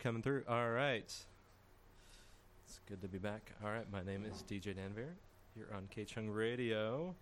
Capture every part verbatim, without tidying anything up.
coming through. All right. It's good to be back. All right, my name is D J Danver. You're on K-Chung Radio.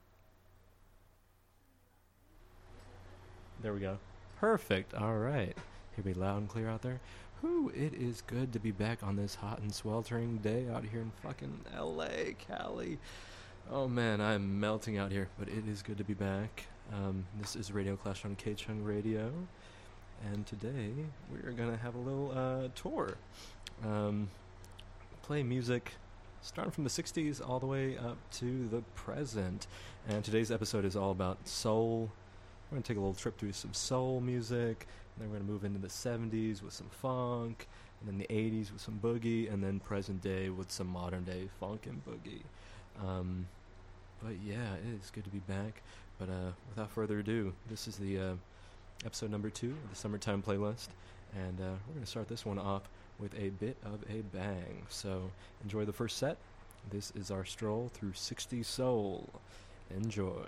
There we go. Perfect. All right. Hear me loud and clear out there. Whew, it is good to be back on this hot and sweltering day out here in fucking L A, Cali. Oh man, I'm melting out here, but it is good to be back. Um, this is Radio Clash on K-Chung Radio. And today, we're going to have a little uh, tour. Um, play music starting from the sixties all the way up to the present. And today's episode is all about soul. We're going to take a little trip through some soul music. And then we're going to move into the seventies with some funk. And then the eighties with some boogie. And then present day with some modern day funk and boogie. Um, but yeah, it is good to be back. But uh, without further ado, this is the... Uh, episode number two of the Summertime Playlist, and uh, we're going to start this one off with a bit of a bang. So enjoy the first set. This is our stroll through sixties soul. Enjoy.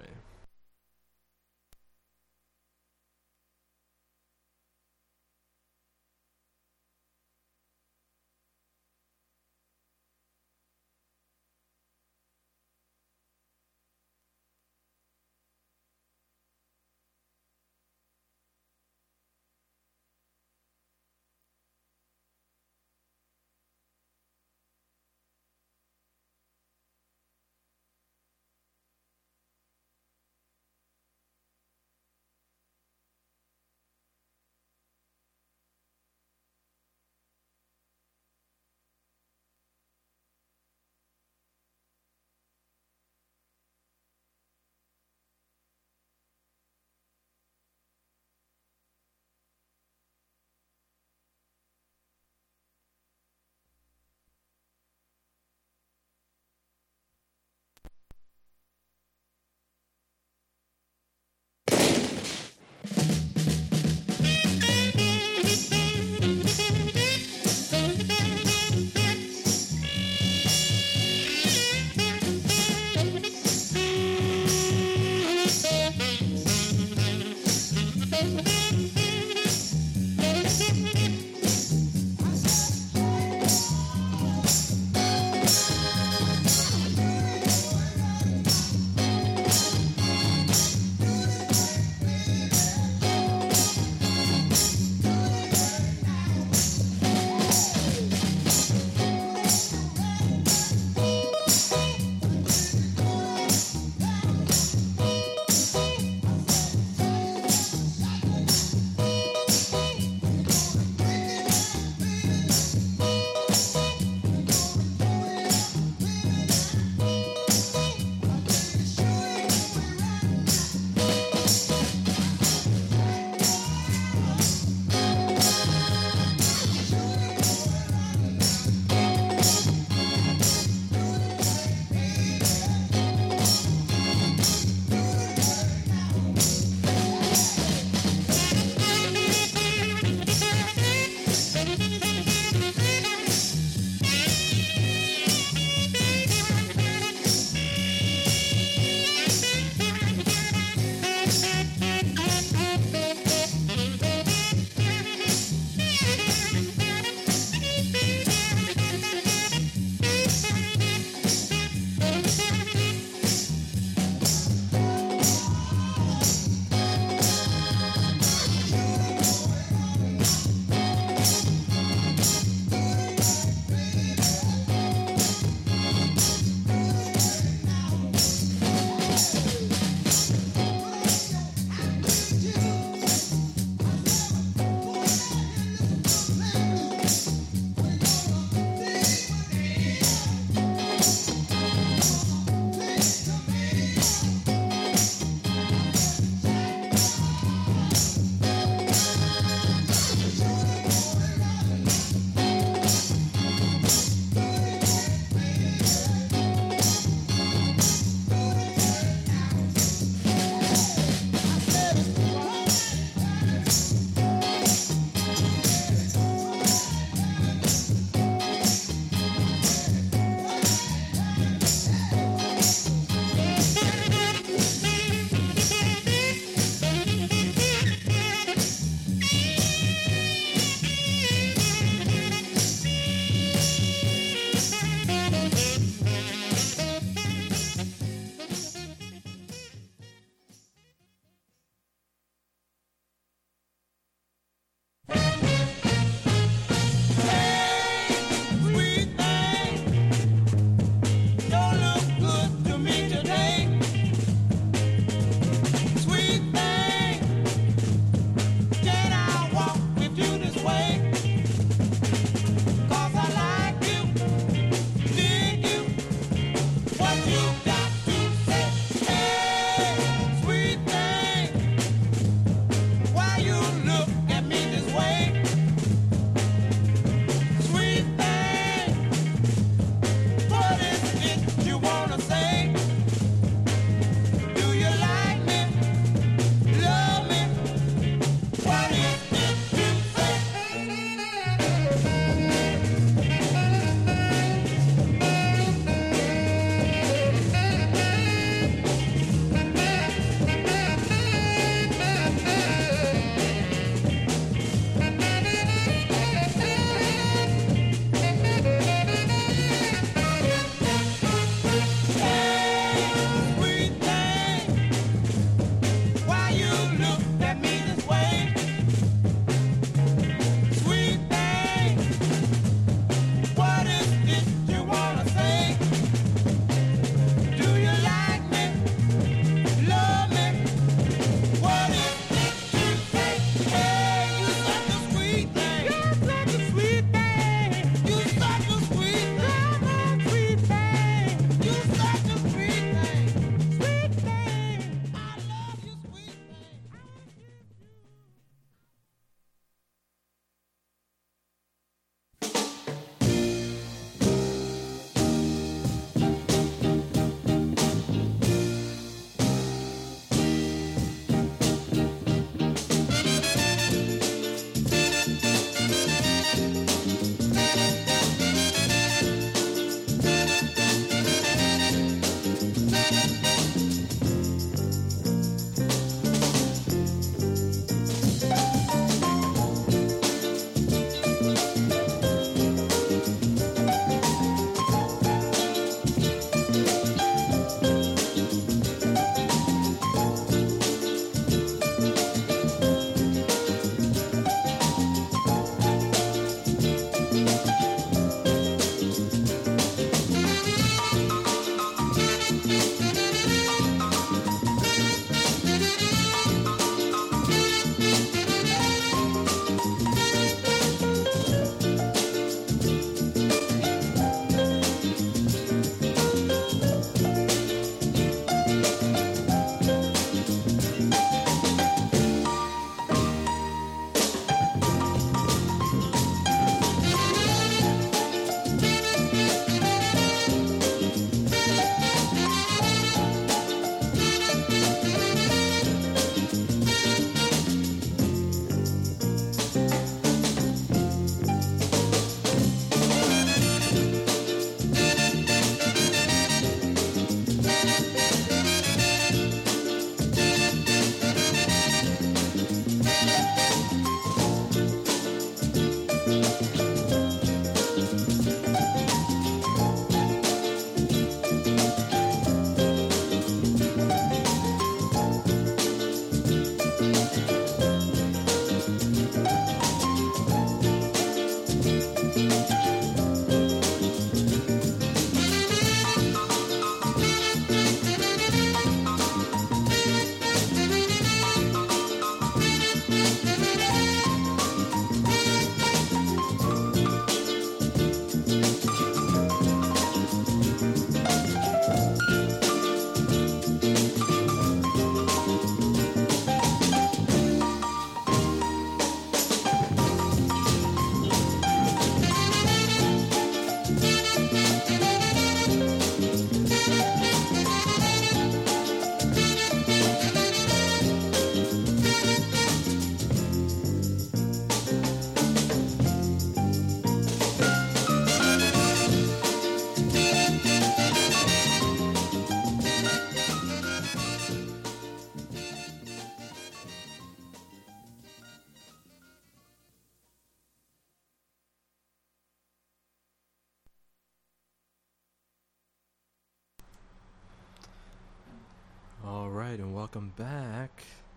right, and welcome back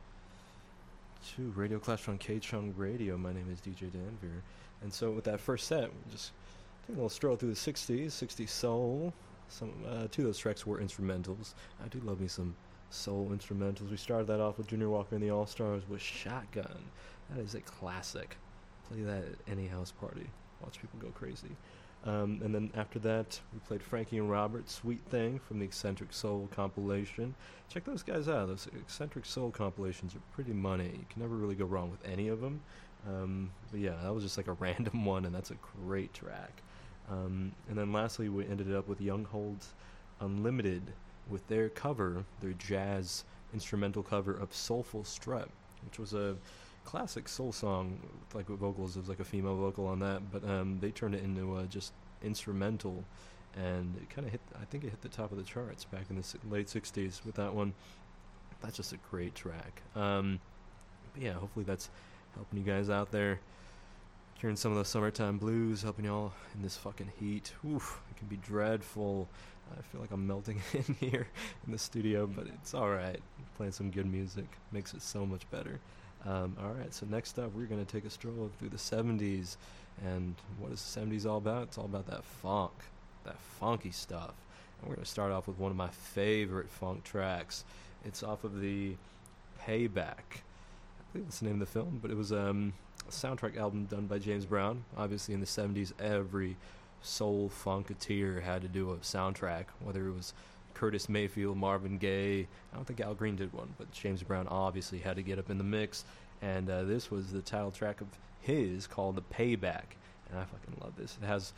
to Radio Clash on K-Chung Radio. My name is D J Danvir. And so with that first set, we're just taking a little stroll through the sixties, sixties soul. Some uh, two of those tracks were instrumentals. I do love me some soul instrumentals. We started that off with Junior Walker and the All-Stars with Shotgun. That is a classic. Play that at any house party. Watch people go crazy. Um, and then after that, we played Frankie and Robert, Sweet Thing, from the Eccentric Soul compilation. Check those guys out. Those Eccentric Soul compilations are pretty money. You can never really go wrong with any of them. Um, but yeah, that was just like a random one, and that's a great track. Um, and then lastly, we ended up with Younghold's Unlimited with their cover, their jazz instrumental cover of Soulful Strut, which was a classic soul song with like with vocals. There was like a female vocal on that, but um, they turned it into uh, just instrumental, and it kind of hit. I think it hit the top of the charts back in the si- late sixties with that one. That's just a great track. Um, but yeah, hopefully that's helping you guys out there, hearing some of the summertime blues, helping y'all in this fucking heat. Oof, it can be dreadful. I feel like I'm melting in here in the studio, but it's all right. Playing some good music makes it so much better. Um, all right, so next up, we're going to take a stroll through the seventies. And what is the seventies all about? It's all about that funk, that funky stuff. And we're going to start off with one of my favorite funk tracks. It's off of the Payback. I believe that's the name of the film, but it was um, a soundtrack album done by James Brown. Obviously, in the seventies, every soul funketeer had to do a soundtrack, whether it was Curtis Mayfield, Marvin Gaye. I don't think Al Green did one, but James Brown obviously had to get up in the mix. And uh, this was the title track of his called The Payback. And I fucking love this. It has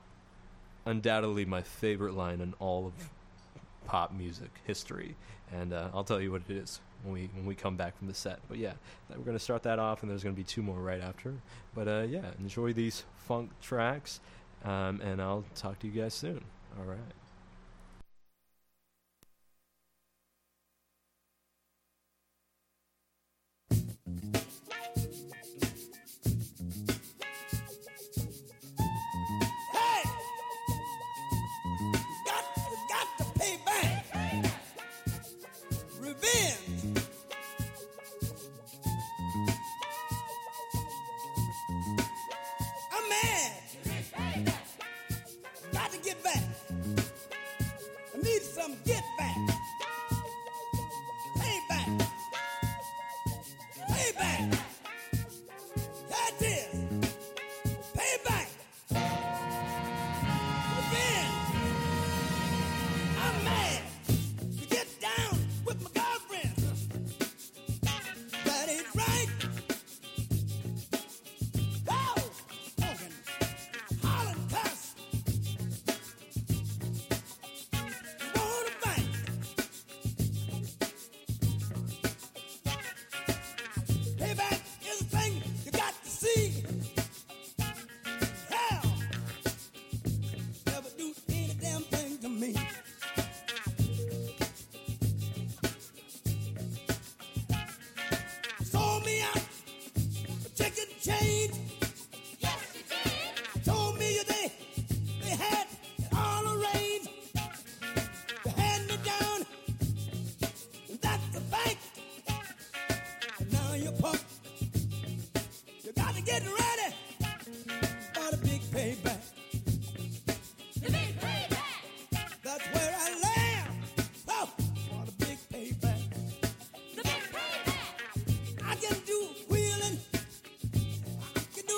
undoubtedly my favorite line in all of pop music history. And uh, I'll tell you what it is when we when we come back from the set. But yeah, we're going to start that off, and there's going to be two more right after. But uh, yeah, enjoy these funk tracks, um, and I'll talk to you guys soon. All right. I can do wheeling, I can do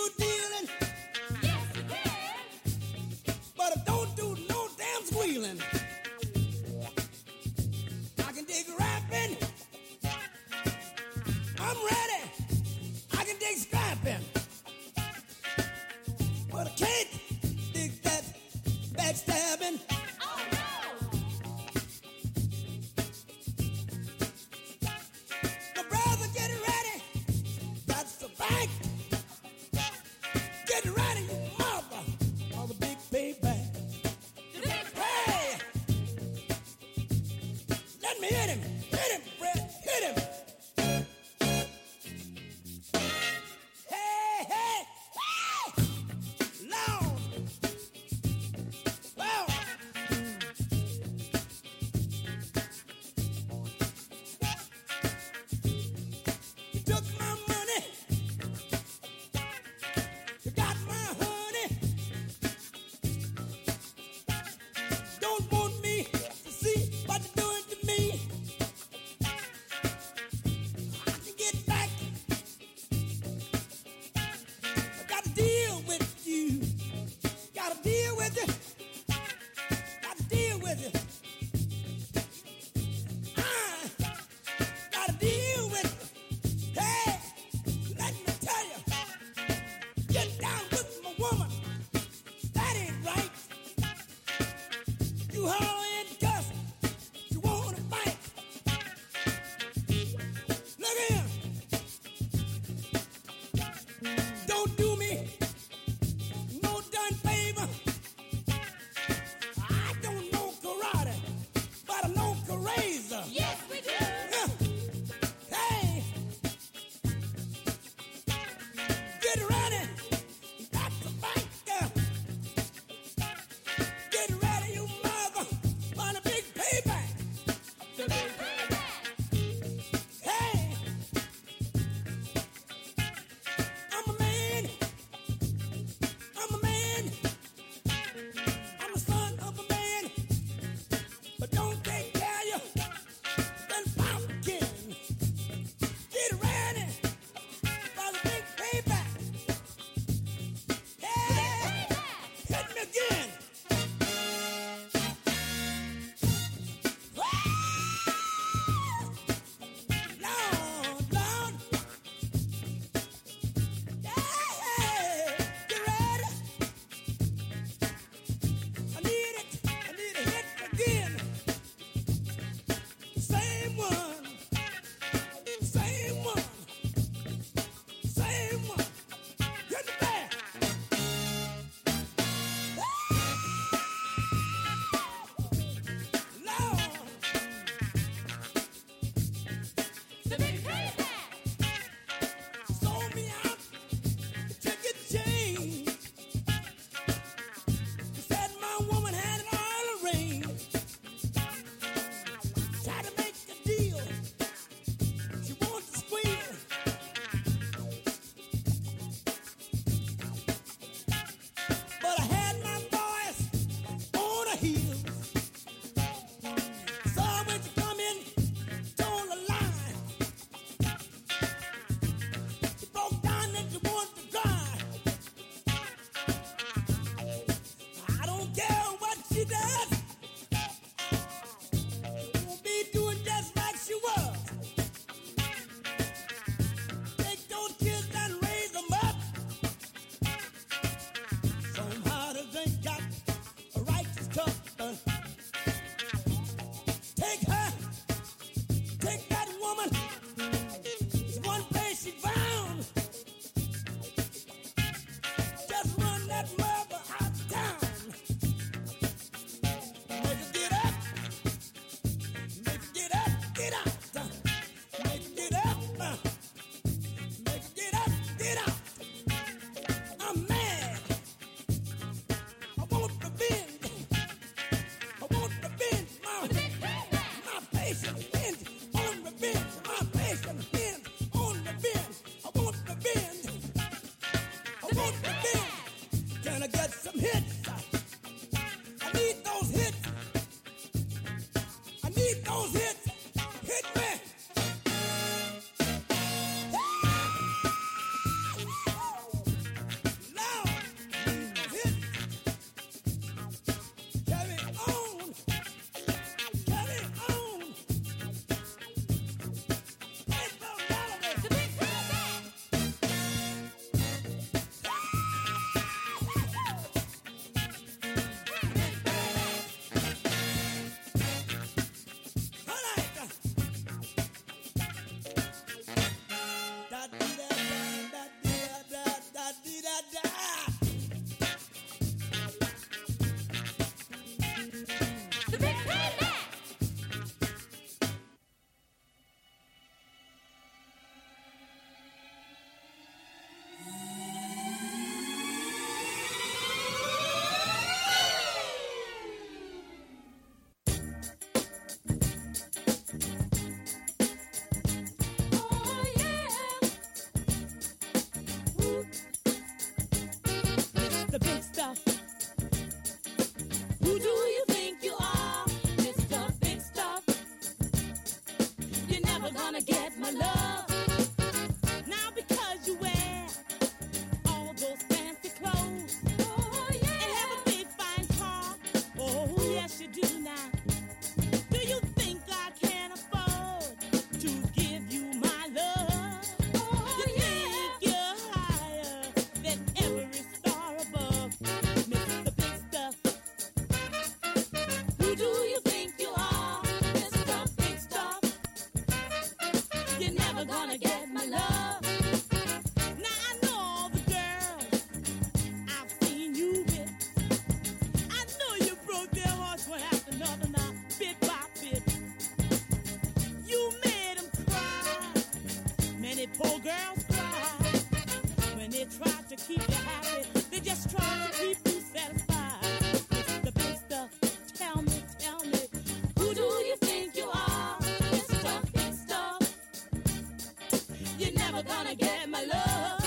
won't begin. Can I get some hits? I need those hits. I need those hits. Hit me. Now, need those hits. Carry on. Carry on. It's the melody. The big the big stuff. Who do you think you are, Mister Big Stuff? You're never gonna get my love. Now because you wear all those fancy clothes, oh, yeah, and have a big fine car, oh yes you do now. Do you think I can afford to give you my love? Oh, you yeah. think you're higher than every star above, Mister Big Stuff? Who do you think you are, Mister Big Stuff? You're never gonna get my love. Now I know all the girls I've seen you with. I know you broke their hearts one after another now, bit by bit. You made them cry. Many poor girls cry. When they try to keep you happy, they just try to keep you satisfied. Mister Big Stuff, tell me, tell me, who do you think you are, Mister Big Stuff? You're never gonna get my love.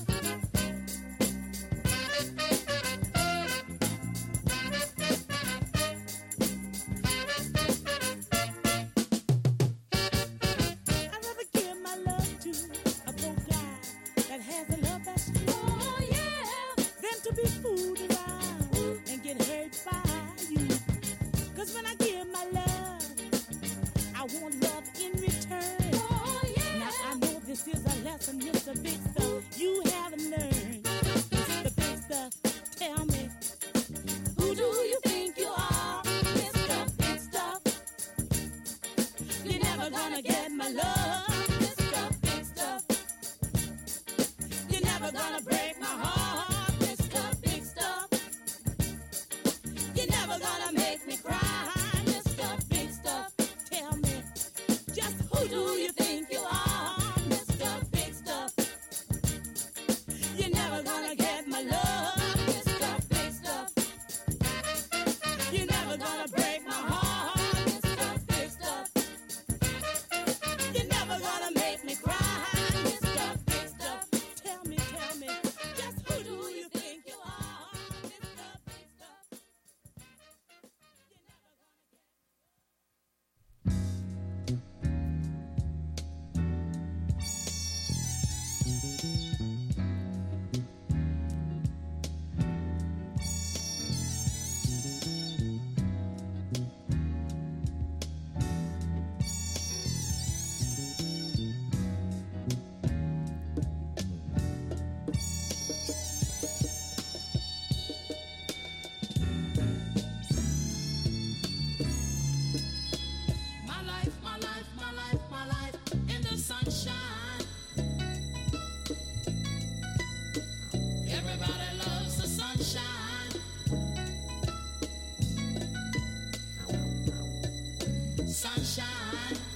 I'd rather give my love to a poor guy that has a love that's true. Oh, yeah. Than to be fooled around and get hurt by you. Cause when I give my love, I want love in return. Oh, yeah. Now I know this is a lesson, Mister Big Stuff, you haven't learned. Mister Big Stuff, tell me, who do you think you are, Mister Big Stuff? You're never gonna get my love, Mister Big Stuff. You're never gonna break my heart, Mister Big Stuff. You're never gonna make me cry, Mister Big Stuff. Tell me, just who do you think you are, Mister Big Stuff? You're never gonna get my love, Mister Big Stuff. You're never gonna break my heart, Mister Big Stuff. You're never gonna make me cry, Mister Big Stuff. Tell me, tell me, just who do you think you are, Mister Big Stuff? You're never gonna get. My life, my life, my life, my life in the sunshine. Everybody loves the sunshine. Sunshine.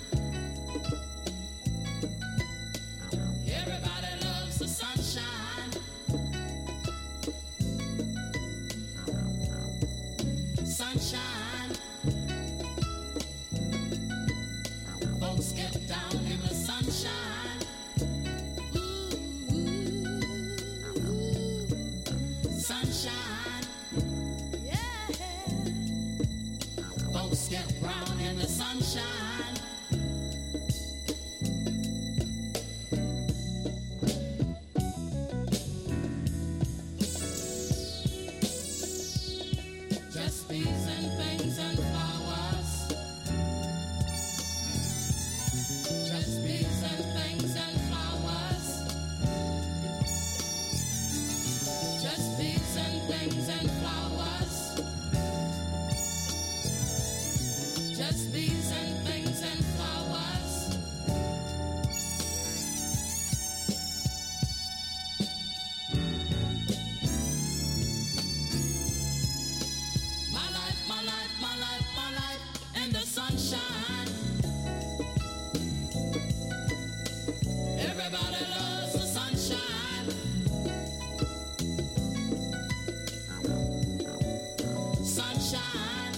Everybody loves the sunshine. Sunshine. Folks get down in the sunshine. Ooh, ooh, ooh. sunshine. Yeah. Folks get brown in the sunshine. Just bees and things and flowers. Just bees and things and flowers. Just bees and things and flowers. Just bees and things and flowers. My life, my life, my life, my life in the sunshine. Everybody loves the sunshine. Sunshine.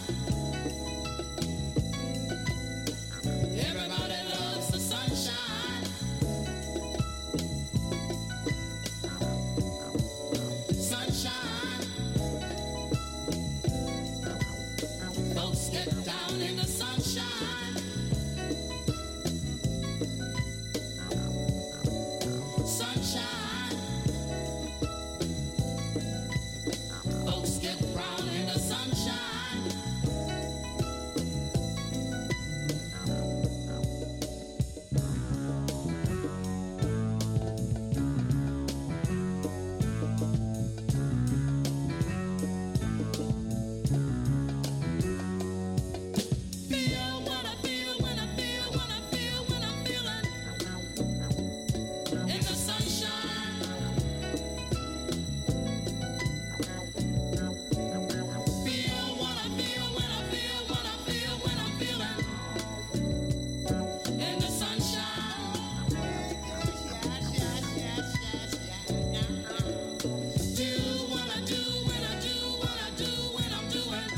Everybody loves the sunshine. Sunshine. Folks get down in the sunshine. Sunshine. Folks get brown in the sunshine. Feel what I feel when I feel what I feel when I'm feeling in the sunshine. Feel what I feel when I feel what I feel when I'm feeling in the sunshine. Do what I do when I do what I do when I'm doing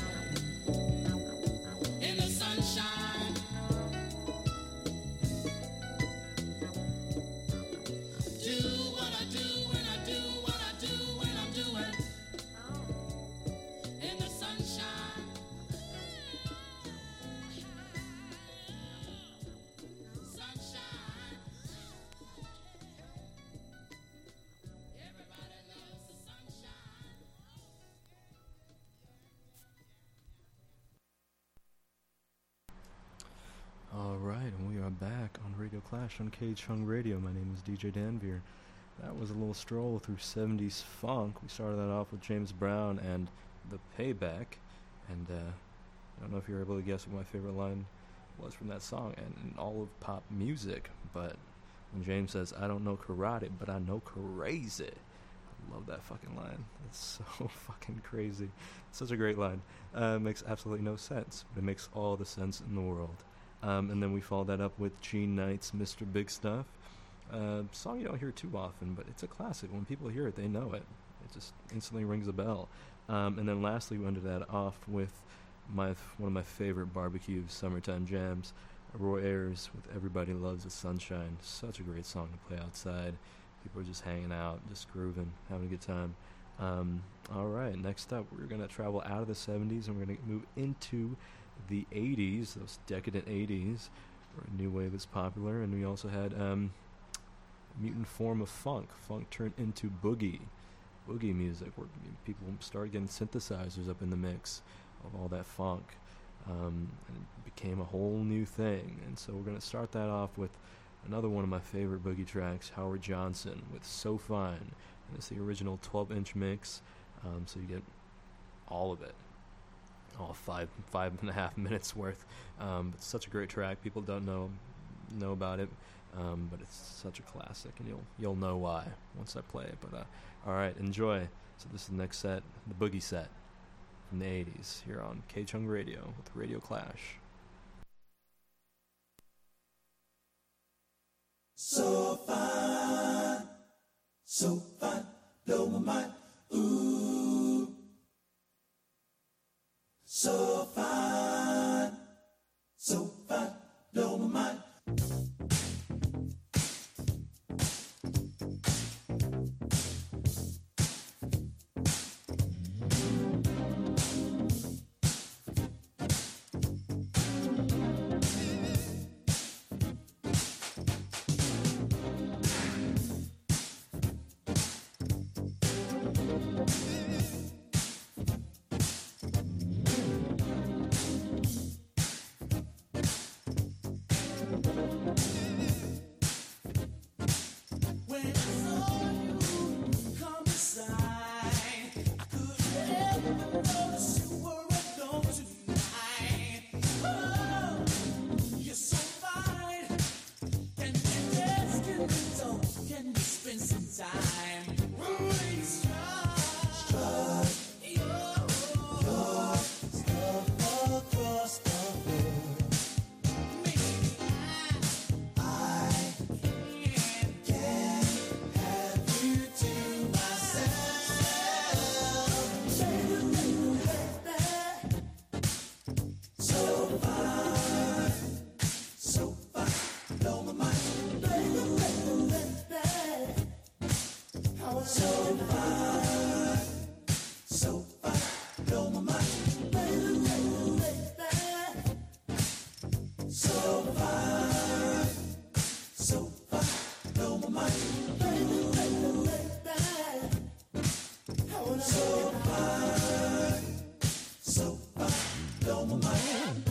in the sunshine. Do what I do when I do what I do when I'm doing in the sunshine. Sunshine. Everybody loves the sunshine. All right, and we are back on Radio Clash on K Chung Radio. My name is D J Danveer. That was a little stroll through seventies funk. We started that off with James Brown and The Payback. And uh, I don't know if you're able to guess what my favorite line was from that song and in all of pop music. But when James says, I don't know karate, but I know crazy. I love that fucking line. It's so fucking crazy. It's such a great line. Uh, it makes absolutely no sense, but it makes all the sense in the world. Um, and then we followed that up with Gene Knight's Mister Big Stuff. Uh, song you don't hear too often, but it's a classic. When people hear it, they know it. It just instantly rings a bell. Um, and then lastly, we ended that off with my one of my favorite barbecue summertime jams, Roy Ayers with Everybody Loves the Sunshine. Such a great song to play outside. People are just hanging out, just grooving, having a good time. Um, all right, next up, we're going to travel out of the seventies and we're going to move into the eighties, those decadent eighties, where a new wave is popular. And we also had um, a mutant form of funk. Funk turned into boogie, boogie music, where people started getting synthesizers up in the mix of all that funk. Um, and it became a whole new thing. And so we're going to start that off with another one of my favorite boogie tracks, Howard Johnson with So Fine. And it's the original twelve-inch mix, um, so you get all of it. All five, five and a half minutes worth. Um, but it's such a great track. People don't know know about it, um, but it's such a classic, and you'll you'll know why once I play it. But uh, all right, enjoy. So this is the next set, the boogie set from the eighties here on K Chung Radio with Radio Clash. So fine, so fine, blow my mind, ooh. So fine, so fine, blow my mind. so fine, blow my mind. Baby, baby, baby, so fine, so fine, blow my mind. Baby, baby, baby, I wanna so fine, so fine, blow my mind.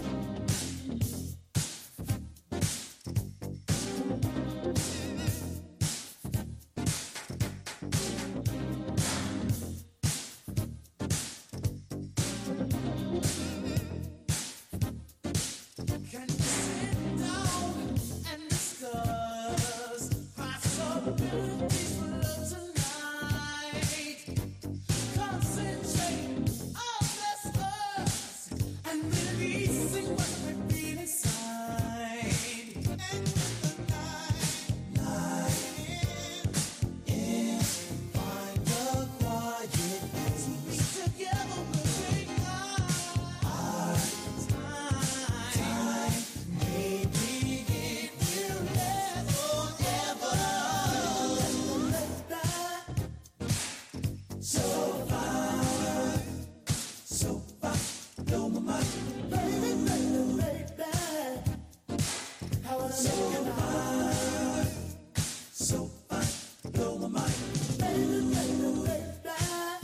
Can you sit down and discuss possibilities for love tonight? Concentrate on this us and releasing what we feel inside. And with the night, night in, find a quiet place. Together we'll take our time. Maybe it will last forever. So fine, so fine, blow my mind. Baby, baby, baby, I wanna So make it fine, so fine, blow my mind. baby, baby, baby.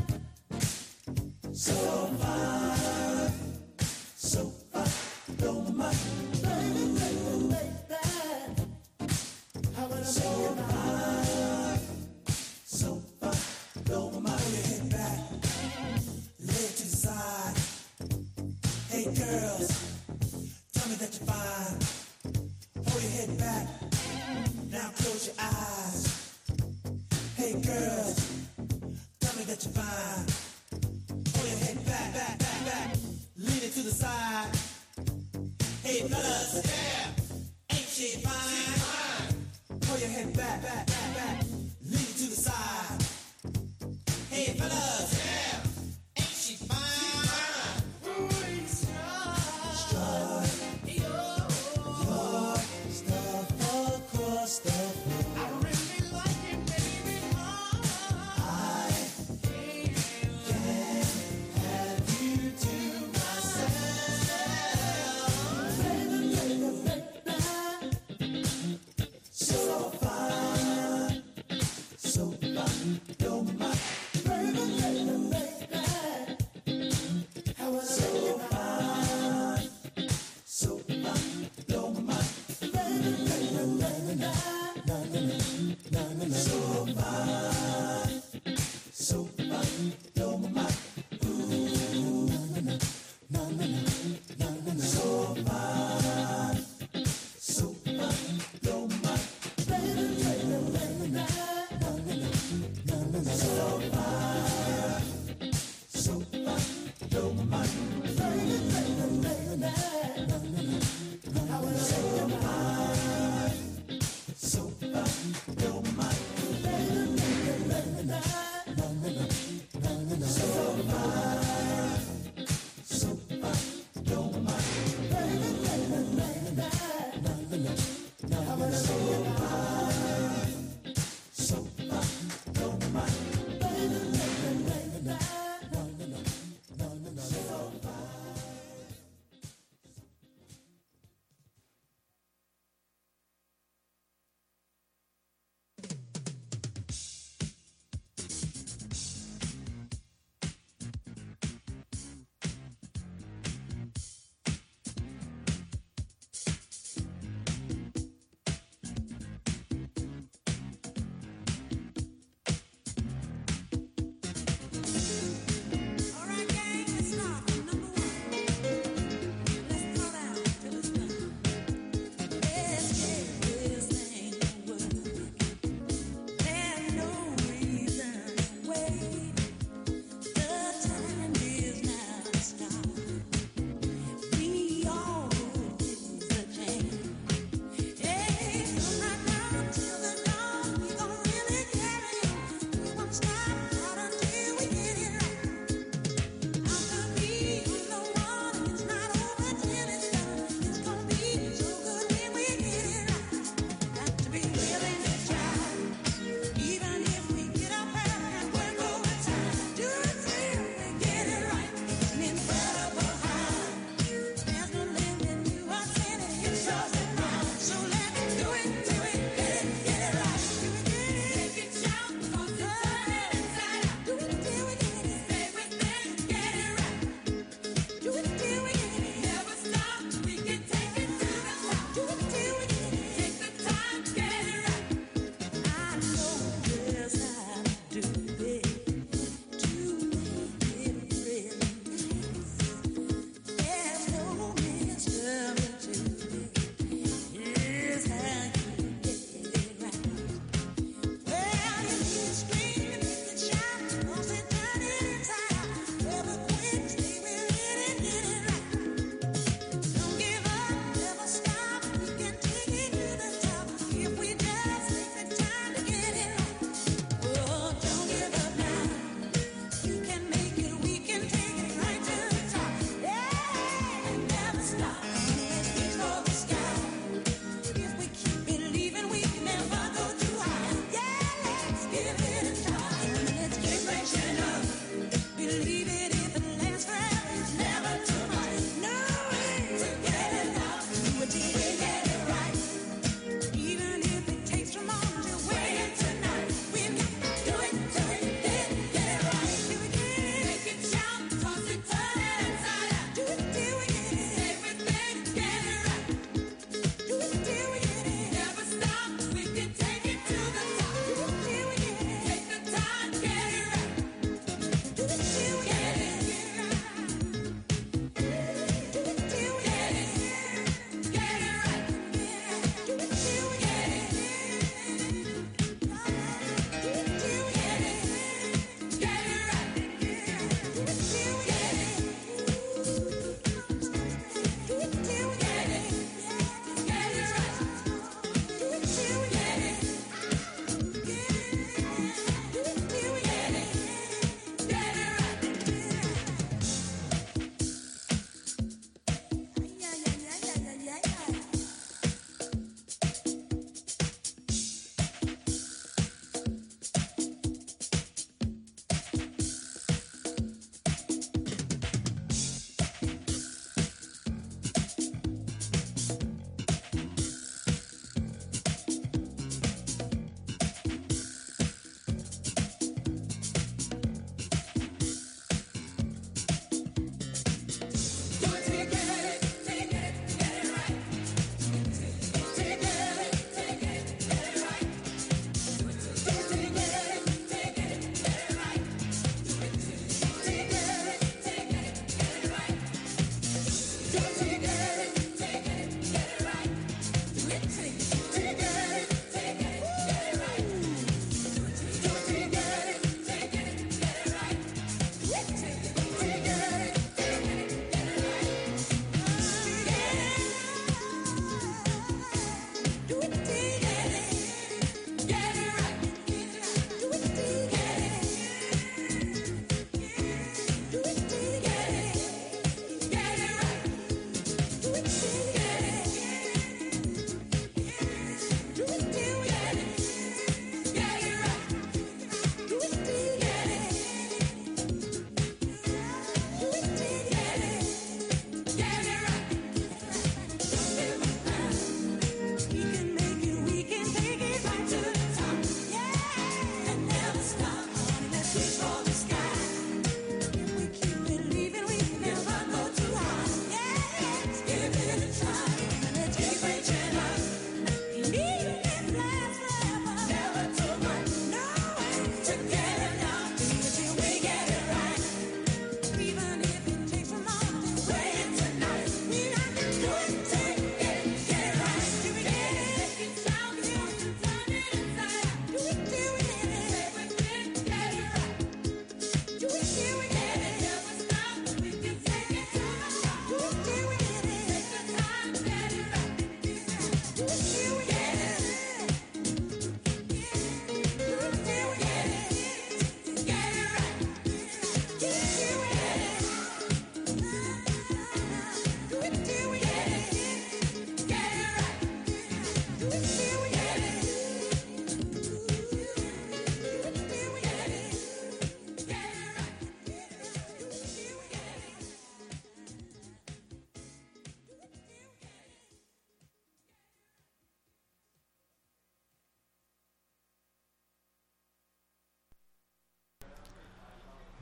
So fine, so fine, blow my mind. Baby, baby, baby, I wanna So make it fine, so fine, blow my mind. Pull your head back, leg to the side. Hey girls, tell me that you're fine. Pull your head back, now close your eyes. Hey girls, tell me that you're fine. Pull your head back, back, back, back, lean it to the side. Hey fellas, yeah, ain't she fine? Pull your head back, back, back, back, lean it to the side. Hey fellas, yeah, ain't she fine? Strut your stuff across the floor. I really like it, baby. I can have you to myself. Baby, baby, baby, So fine, so fine, blow my mind. baby, baby,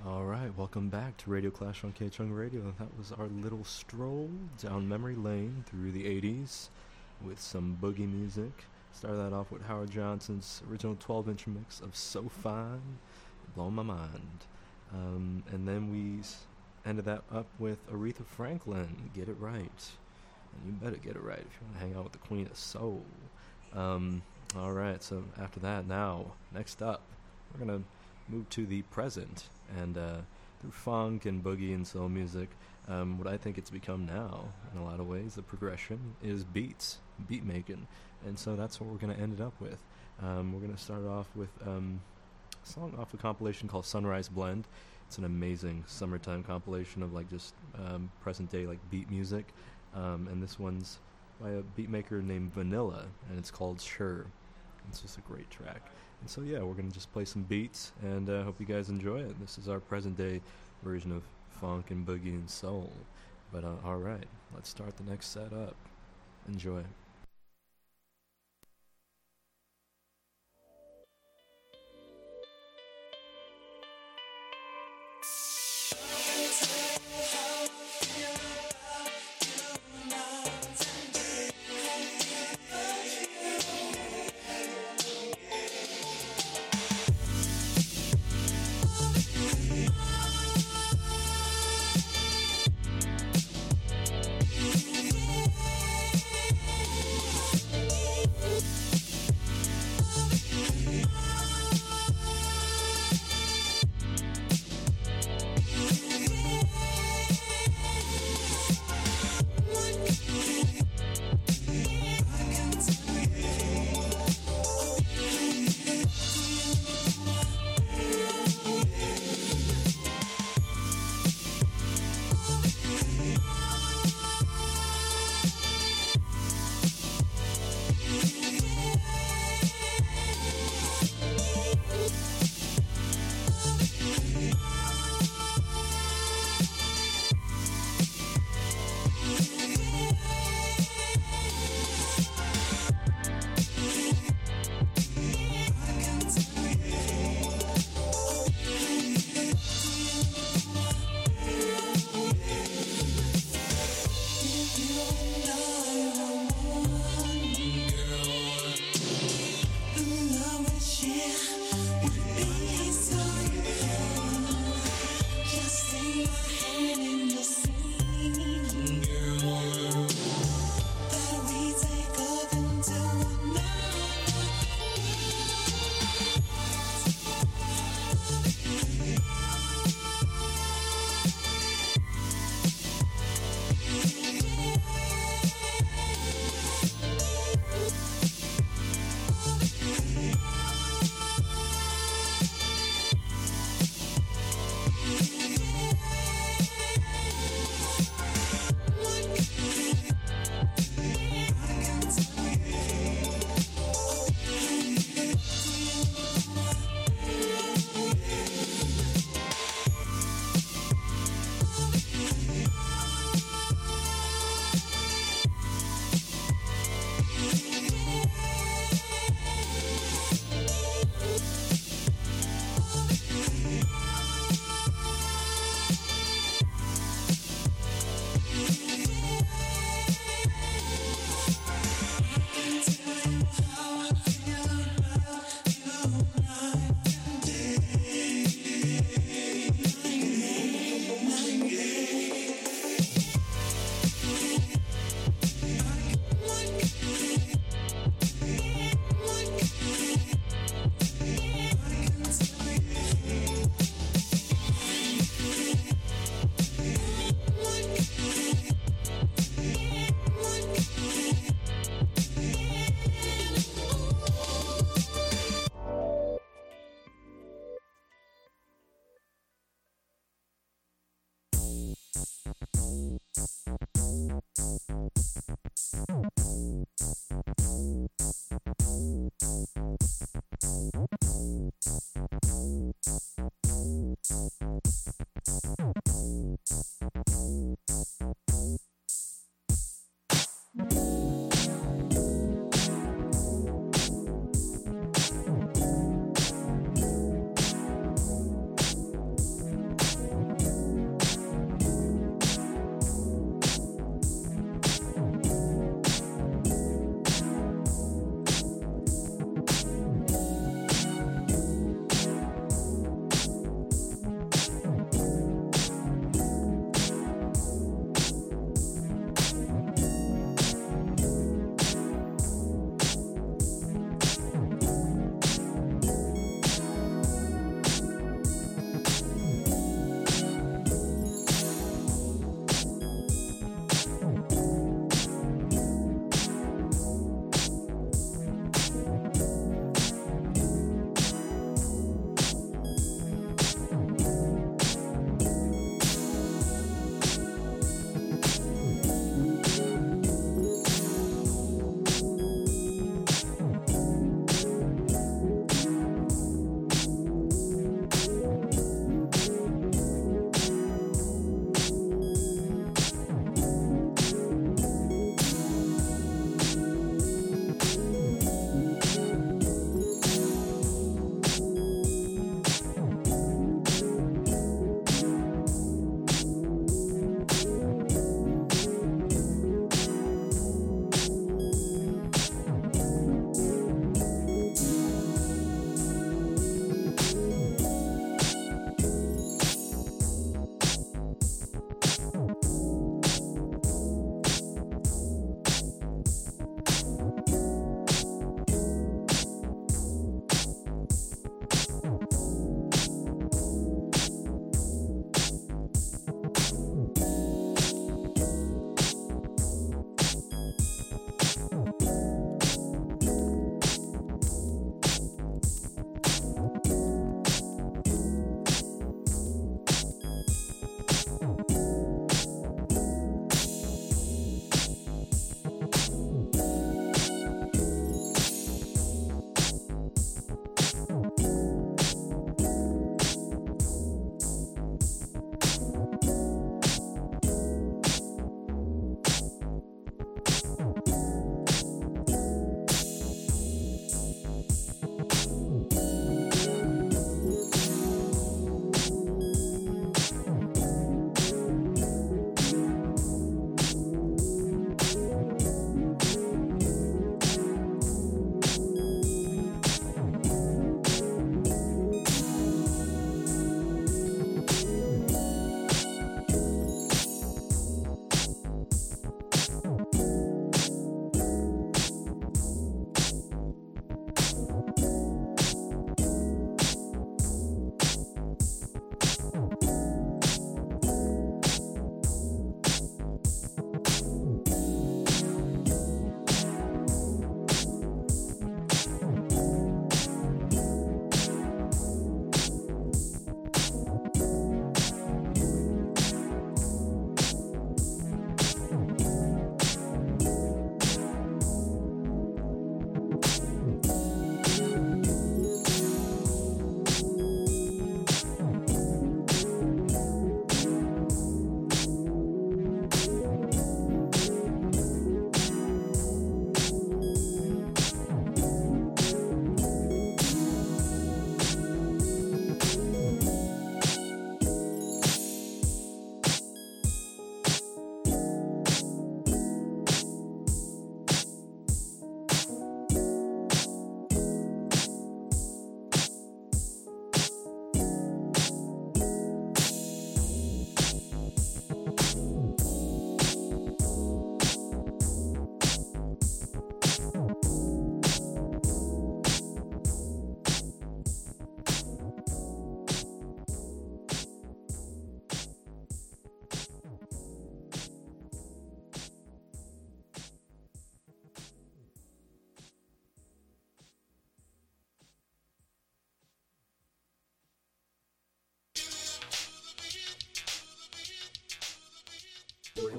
All right, welcome back to Radio Clash on K-Chung Radio. That was our little stroll down memory lane through the eighties with some boogie music. Started that off with Howard Johnson's original twelve-inch mix of So Fine, Blowing My Mind. Um, and then we s- ended that up with Aretha Franklin, Get It Right. And you better get it right if you want to hang out with the Queen of Soul. Um, all right, so after that, now, next up, we're going to move to the present. And uh, through funk and boogie and soul music, um, what I think it's become now, in a lot of ways, the progression is beats, beat making. And so that's what we're going to end it up with. Um, we're going to start off with um, a song off a compilation called Sunrise Blend. It's an amazing summertime compilation of like just um, present day like beat music. Um, and this one's by a beat maker named Vanilla, and it's called Sure. It's just a great track. And so yeah, we're going to just play some beats, and I uh, hope you guys enjoy it. This is our present day version of funk and boogie and soul. But uh, alright, let's start the next set up. Enjoy.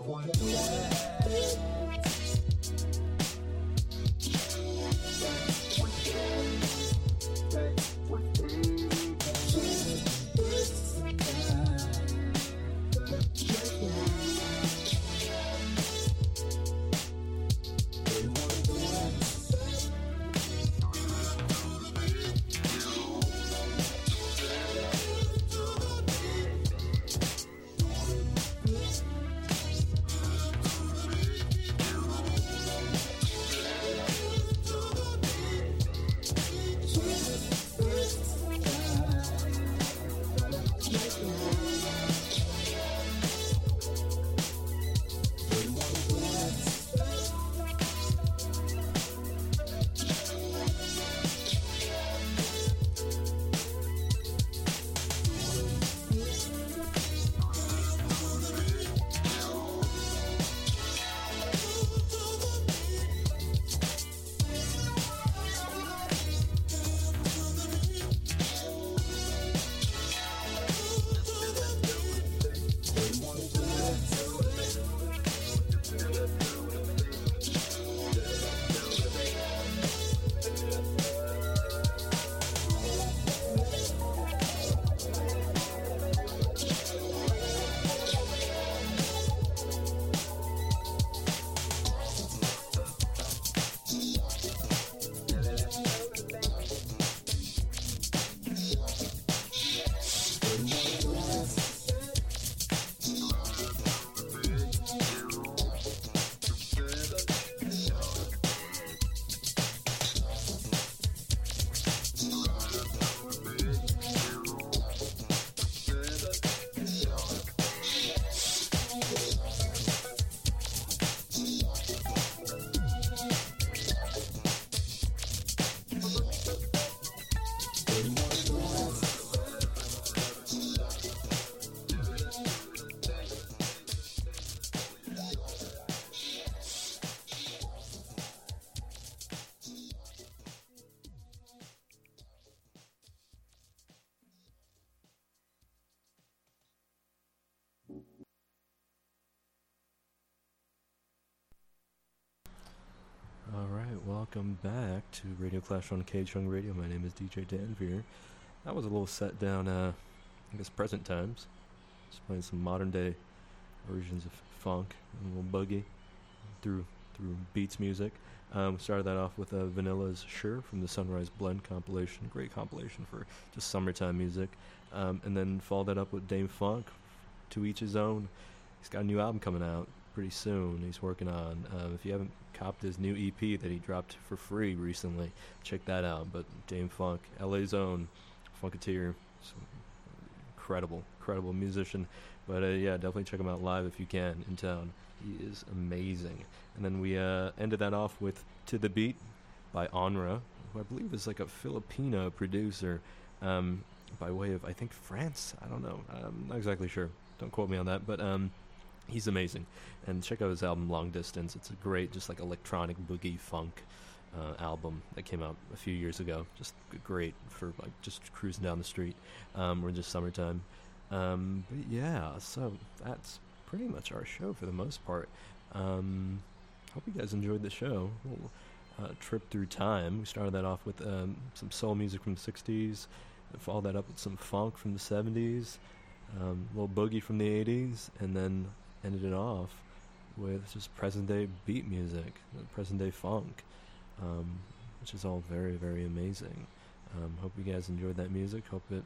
Alright, welcome back to Radio Clash on K-Chung Radio. My name is D J Danveer. That was a little set down, uh, I guess, present times. Just playing some modern day versions of funk and a little boogie through through beats music. Um, we started that off with uh, Vanilla's Sure from the Sunrise Blend compilation. Great compilation for just summertime music. Um, and then followed that up with Dame Funk, To Each His Own. He's got a new album coming out pretty soon. He's working on. Um, if you haven't copped his new E P that he dropped for free recently, check that out. But Dame Funk, L A's own Funketeer, incredible, incredible musician. But uh, yeah, definitely check him out live if you can in town. He is amazing. And then we uh, ended that off with To The Beat by Onra, who I believe is like a Filipino producer um, by way of, I think, France. I don't know. I'm not exactly sure. Don't quote me on that. But um, he's amazing. And check out his album Long Distance. It's a great, just like electronic boogie funk uh, album that came out a few years ago. Just great for like just cruising down the street um, or just summertime. Um, but yeah, so that's pretty much our show for the most part. Um, hope you guys enjoyed the show. A little uh, trip through time. We started that off with um, some soul music from the sixties, and followed that up with some funk from the seventies, um, a little boogie from the eighties, and then ended it off with just present day beat music, present day funk, um, which is all very, very amazing. Um, hope you guys enjoyed that music. Hope it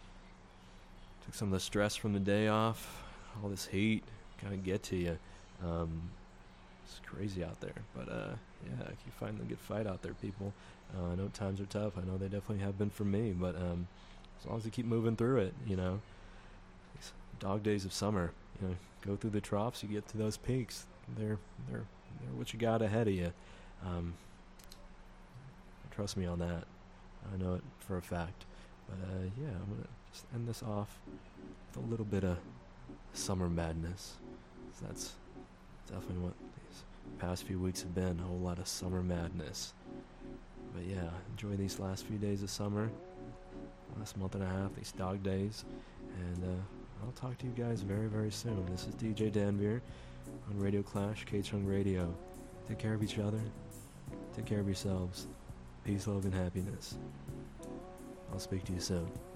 took some of the stress from the day off. All this heat kind of get to you. Um, it's crazy out there, but uh, yeah, you find a good fight out there, people. Uh, I know times are tough. I know they definitely have been for me, but um, as long as you keep moving through it, you know, these dog days of summer, you know, go through the troughs, you get to those peaks. They're they're they're what you got ahead of you. Um, trust me on that. I know it for a fact. But uh, yeah, I'm gonna just end this off with a little bit of summer madness. So that's definitely what these past few weeks have been, a whole lot of summer madness. But yeah, enjoy these last few days of summer, last month and a half, these dog days, and uh, I'll talk to you guys very, very soon. This is D J Danveer, on Radio Clash, K-Chung Radio. Take care of each other. Take care of yourselves. Peace, love, and happiness. I'll speak to you soon.